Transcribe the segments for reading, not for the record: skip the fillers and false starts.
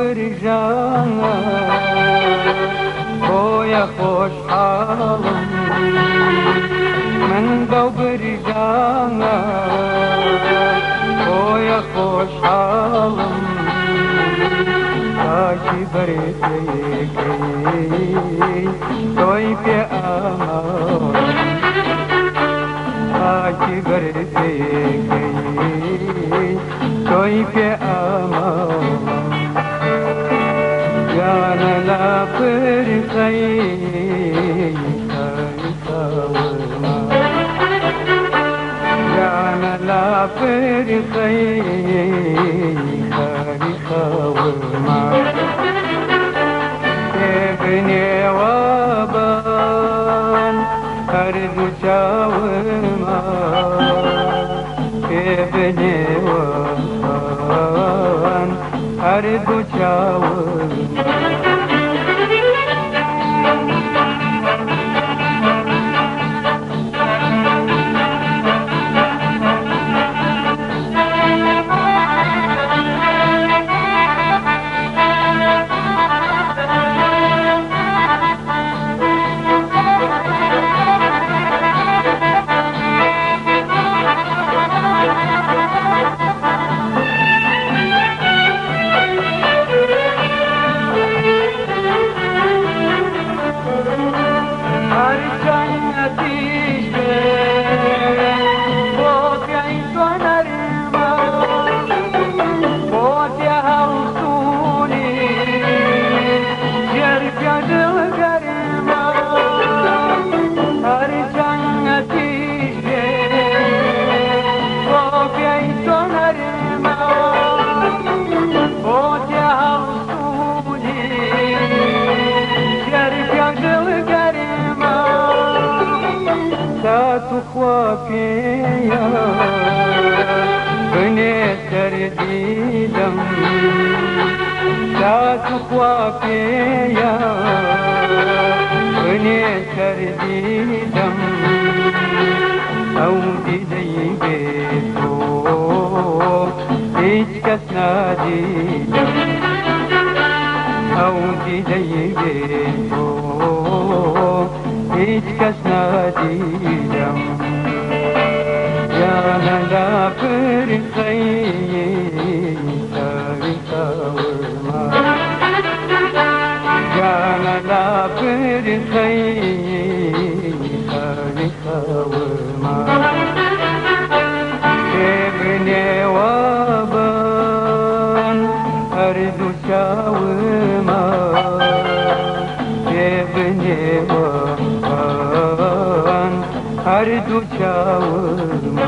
برجانا بۆیە خۆشحاڵم من بەو برجانا بۆیە خۆشحاڵم تاکی بەرێتەیەکەی تۆی پێ ئاماڵم تاکی بەرێتەیەکەی تۆی پێ ئاماڵم جانە لا پرخەی جانە لا پرخەی خەری خەورما پێبنێوە بەن هەردوو چاوما پێبنێوە بەن هەردوو چاوما تخوا پێیە بنێ سەردیدەم تخوا پێیە بنێ سەردیدەم ئەو دیدەی بێتۆ هیچ کەس نادیدەم ئەو دیدەی بێتۆ هیچ کەس نادیدەم جانە لا پرخەی خەری خەورما جانە لا پرخەی خەری خەورما پێبنێوە بەن هەردوو چاوما پێبنێوە هەردوو چاوما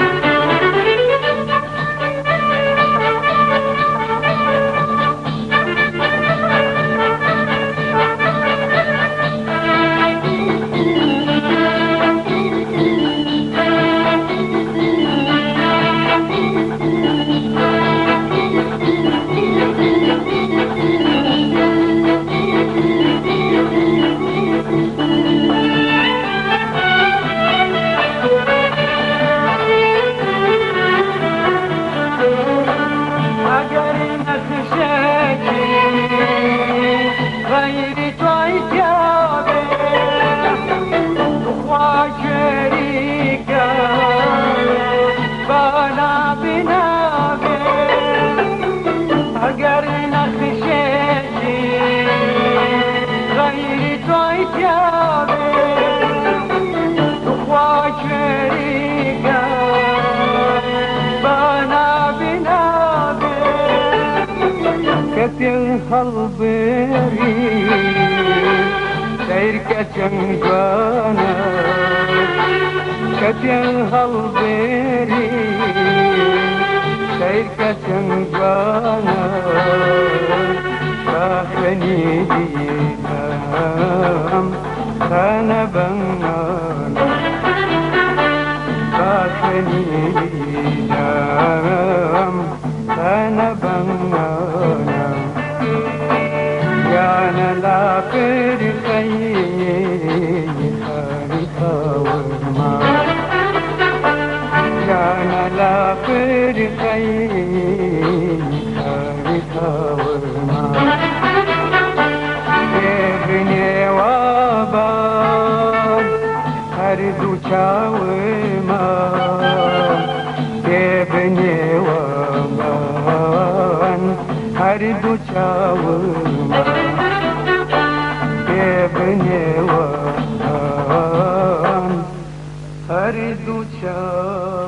هەڵبێری سەیرکە چەنگوانە کەتێن هەڵبێری سەیرکە چەنگوانە ڕاخەنی دیدەم خانە بەنگانە ڕاخەنی دیدەم خانە بەنگانە جانە لا پرخەی خەری خەورما جانە لا پرخەی خەری خەورما هر دو چاوم که بنیوان هر دو چاوم